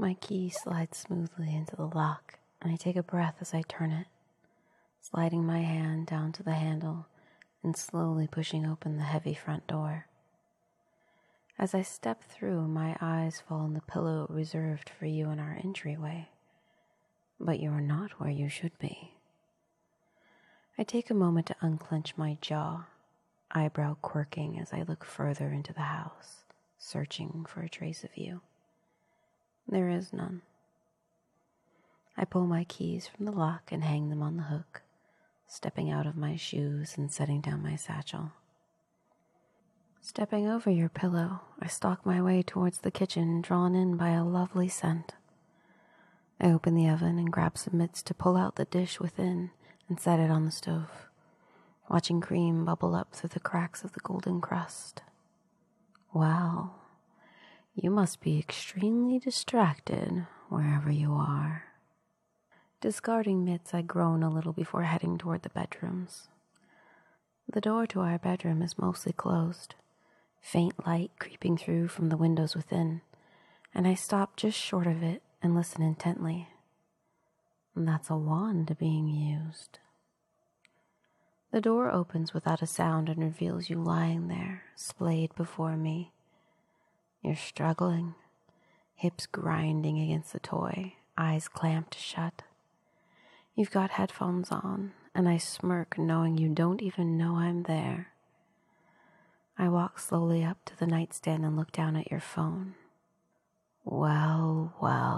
My key slides smoothly into the lock, and I take a breath as I turn it, sliding my hand down to the handle and slowly pushing open the heavy front door. As I step through, my eyes fall on the pillow reserved for you in our entryway, but you are not where you should be. I take a moment to unclench my jaw, eyebrow quirking as I look further into the house, searching for a trace of you. There is none. I pull my keys from the lock and hang them on the hook, stepping out of my shoes and setting down my satchel. Stepping over your pillow, I stalk my way towards the kitchen, drawn in by a lovely scent. I open the oven and grab some mitts to pull out the dish within and set it on the stove, watching cream bubble up through the cracks of the golden crust. Wow, you must be extremely distracted wherever you are. Discarding mitts, I groan a little before heading toward the bedrooms. The door to our bedroom is mostly closed, faint light creeping through from the windows within, and I stop just short of it and listen intently. That's a wand being used. The door opens without a sound and reveals you lying there, splayed before me. You're struggling, hips grinding against the toy, eyes clamped shut. You've got headphones on, and I smirk knowing you don't even know I'm there. I walk slowly up to the nightstand and look down at your phone. Well.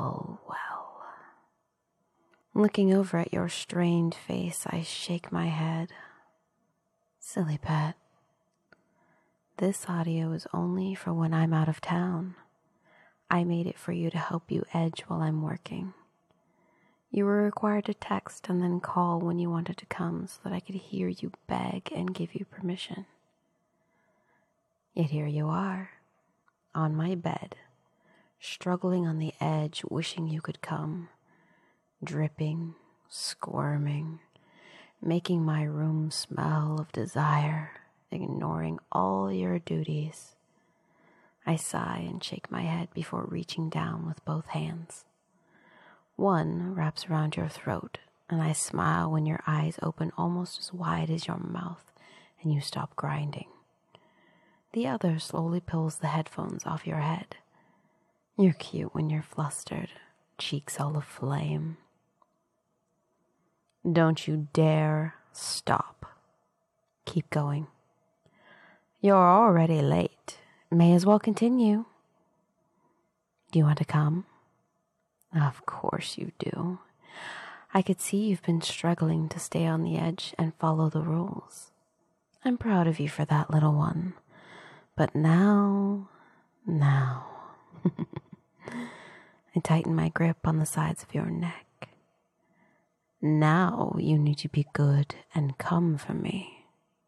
Looking over at your strained face, I shake my head. Silly pet. This audio is only for when I'm out of town. I made it for you to help you edge while I'm working. You were required to text and then call when you wanted to come so that I could hear you beg and give you permission. Yet here you are, on my bed, struggling on the edge, wishing you could come, dripping, squirming, making my room smell of desire, ignoring all your duties. I sigh and shake my head before reaching down with both hands. One wraps around your throat, and I smile when your eyes open almost as wide as your mouth and you stop grinding. The other slowly pulls the headphones off your head. You're cute when you're flustered, cheeks all aflame. Don't you dare stop. Keep going. You're already late. May as well continue. Do you want to come? Of course you do. I could see you've been struggling to stay on the edge and follow the rules. I'm proud of you for that, little one. But now. I tighten my grip on the sides of your neck. Now you need to be good and come for me.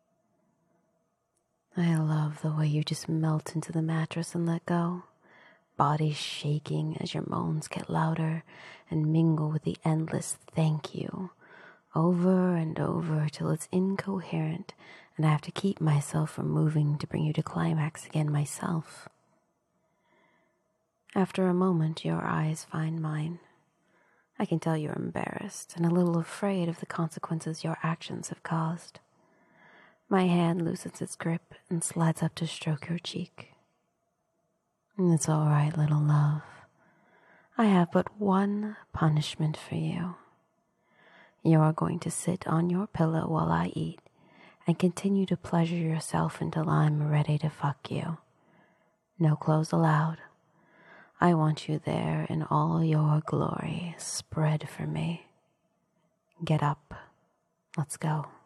I love the way you just melt into the mattress and let go, body shaking as your moans get louder and mingle with the endless thank you, over and over till it's incoherent and I have to keep myself from moving to bring you to climax again myself. After a moment, your eyes find mine. I can tell you're embarrassed and a little afraid of the consequences your actions have caused. My hand loosens its grip and slides up to stroke your cheek. It's all right, little love. I have but one punishment for you. You are going to sit on your pillow while I eat and continue to pleasure yourself until I'm ready to fuck you. No clothes allowed. I want you there in all your glory, spread for me. Get up. Let's go.